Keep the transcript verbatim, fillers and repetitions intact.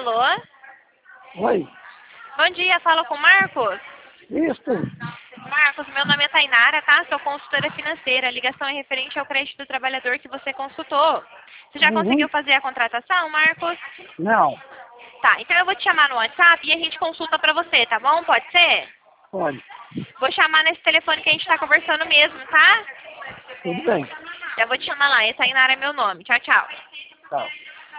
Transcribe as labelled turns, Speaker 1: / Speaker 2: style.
Speaker 1: Alô?
Speaker 2: Oi.
Speaker 1: Bom dia, falo com o Marcos.
Speaker 2: Isso.
Speaker 1: Marcos, meu nome é Tainara, tá? Sou consultora financeira. A ligação é referente ao crédito do trabalhador que você consultou. Você já
Speaker 2: Uhum.
Speaker 1: conseguiu fazer a contratação, Marcos?
Speaker 2: Não.
Speaker 1: Tá, então eu vou te chamar no WhatsApp e a gente consulta pra você, tá bom? Pode ser?
Speaker 2: Pode.
Speaker 1: Vou chamar nesse telefone que a gente tá conversando mesmo, tá?
Speaker 2: Tudo bem.
Speaker 1: Já vou te chamar lá. Essa Tainara é meu nome. Tchau, tchau.
Speaker 2: Tchau.